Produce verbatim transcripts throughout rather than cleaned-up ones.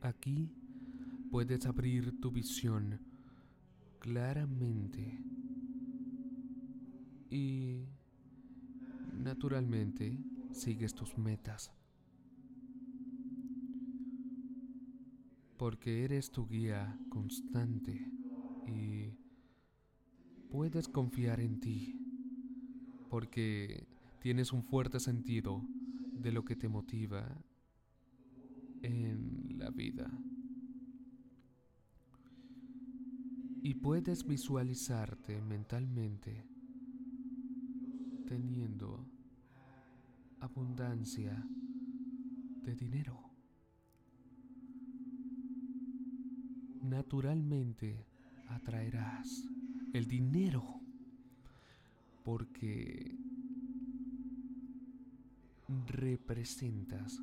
Aquí puedes abrir tu visión claramente y naturalmente sigues tus metas, porque eres tu guía constante y puedes confiar en ti, porque tienes un fuerte sentido de lo que te motiva en la vida. Y puedes visualizarte mentalmente teniendo abundancia de dinero. Naturalmente atraerás el dinero porque representas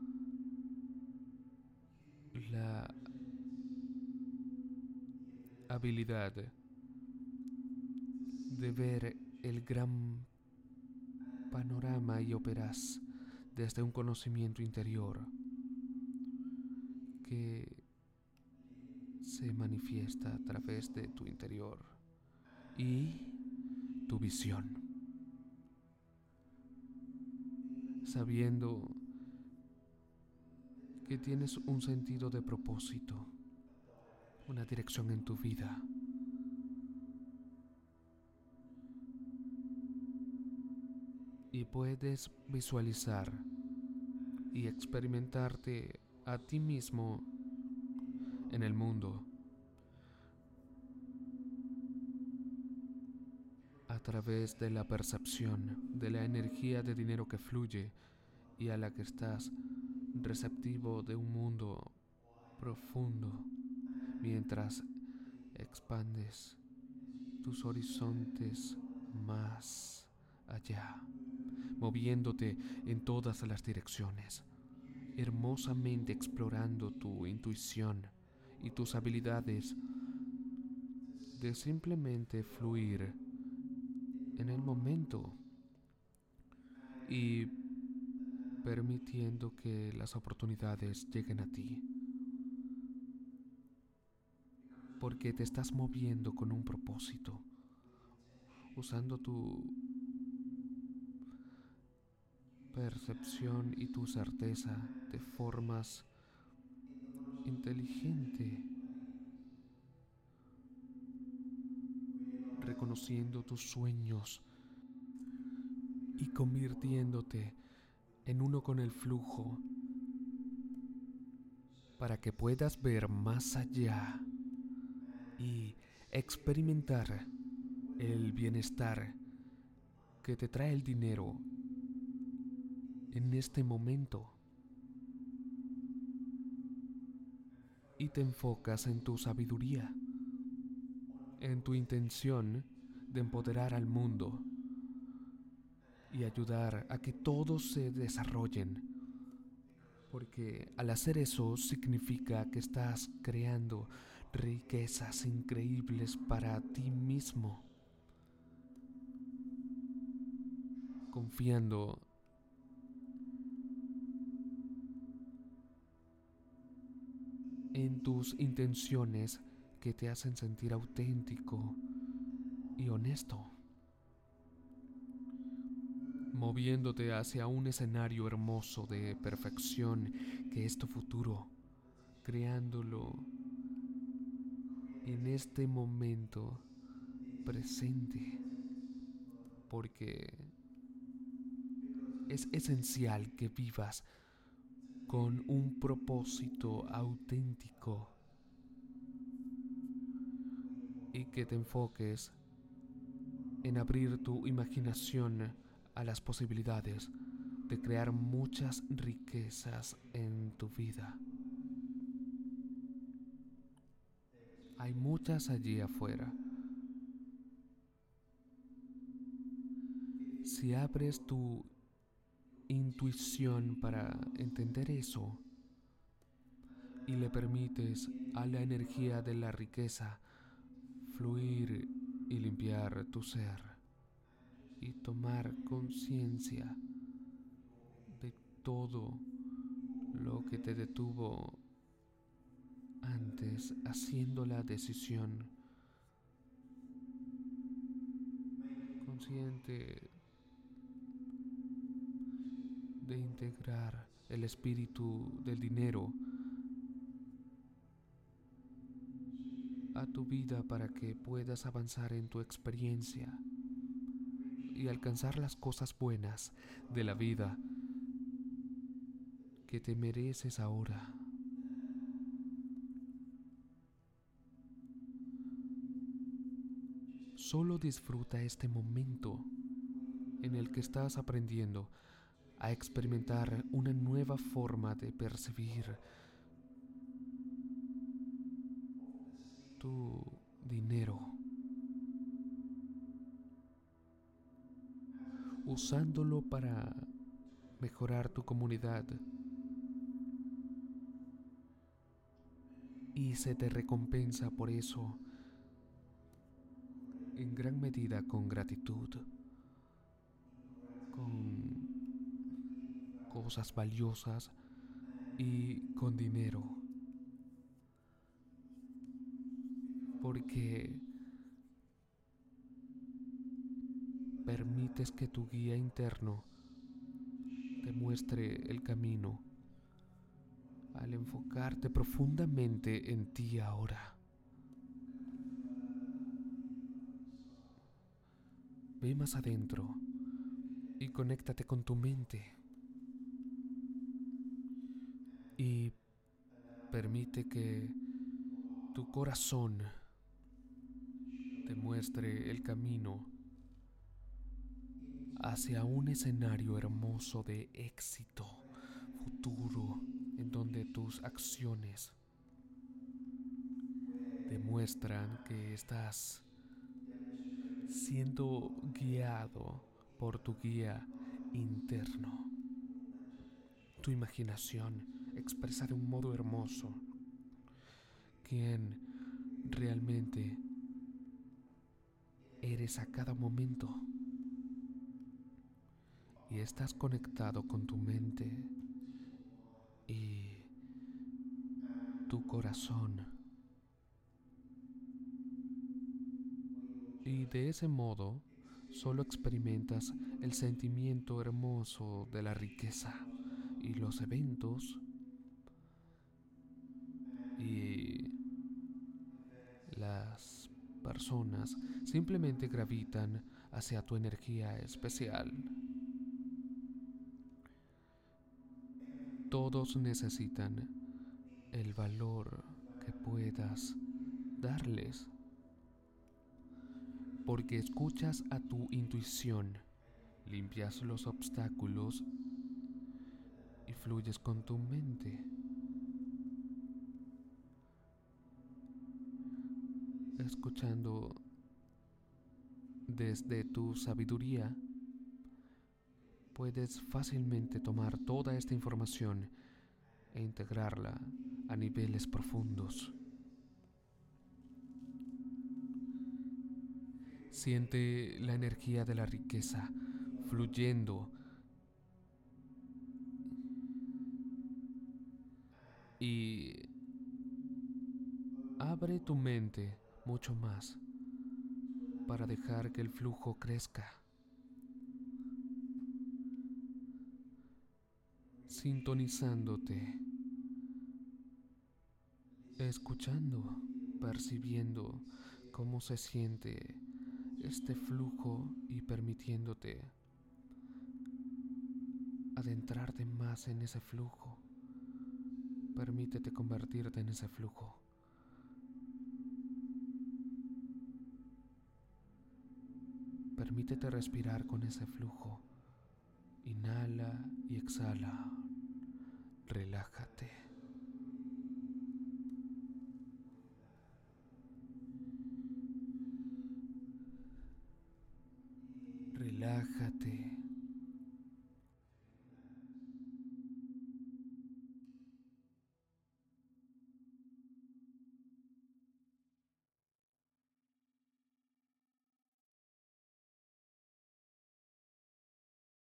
la habilidad de ver el gran panorama y operas desde un conocimiento interior que se manifiesta a través de tu interior y tu visión, sabiendo que tienes un sentido de propósito, una dirección en tu vida. Y puedes visualizar y experimentarte a ti mismo en el mundo a través de la percepción de la energía de dinero que fluye y a la que estás receptivo de un mundo profundo mientras expandes tus horizontes más allá, moviéndote en todas las direcciones, hermosamente explorando tu intuición y tus habilidades de simplemente fluir en el momento y permitiendo que las oportunidades lleguen a ti, porque te estás moviendo con un propósito, usando tu percepción y tu certeza de formas inteligente, reconociendo tus sueños y convirtiéndote en uno con el flujo para que puedas ver más allá y experimentar el bienestar que te trae el dinero en este momento. Y te enfocas en tu sabiduría, en tu intención de empoderar al mundo y ayudar a que todos se desarrollen, porque al hacer eso significa que estás creando riquezas increíbles para ti mismo, confiando en tus intenciones que te hacen sentir auténtico y honesto, moviéndote hacia un escenario hermoso de perfección que es tu futuro, creándolo en este momento presente, porque es esencial que vivas con un propósito auténtico y que te enfoques en abrir tu imaginación a las posibilidades de crear muchas riquezas en tu vida. Hay muchas allí afuera. Si abres tu intuición para entender eso y le permites a la energía de la riqueza fluir y limpiar tu ser y tomar conciencia de todo lo que te detuvo antes haciendo la decisión consciente de integrar el espíritu del dinero a tu vida para que puedas avanzar en tu experiencia y alcanzar las cosas buenas de la vida que te mereces ahora. Solo disfruta este momento en el que estás aprendiendo a experimentar una nueva forma de percibir tu dinero, usándolo para mejorar tu comunidad, y se te recompensa por eso en gran medida con gratitud, con cosas valiosas y con dinero, porque permites que tu guía interno te muestre el camino al enfocarte profundamente en ti ahora. Ve más adentro y conéctate con tu mente y permite que tu corazón te muestre el camino hacia un escenario hermoso de éxito futuro, en donde tus acciones demuestran que estás siendo guiado por tu guía interno. Tu imaginación expresa de un modo hermoso quién realmente eres a cada momento. Y estás conectado con tu mente y tu corazón. Y de ese modo solo experimentas el sentimiento hermoso de la riqueza y los eventos y las personas simplemente gravitan hacia tu energía especial. Todos necesitan el valor que puedas darles, porque escuchas a tu intuición, limpias los obstáculos y fluyes con tu mente. Escuchando desde tu sabiduría, puedes fácilmente tomar toda esta información e integrarla a niveles profundos. Siente la energía de la riqueza fluyendo y abre tu mente mucho más para dejar que el flujo crezca, sintonizándote, escuchando, percibiendo cómo se siente este flujo y permitiéndote adentrarte más en ese flujo. Permítete convertirte en ese flujo. Permítete respirar con ese flujo. Inhala y exhala. Relájate. Relájate.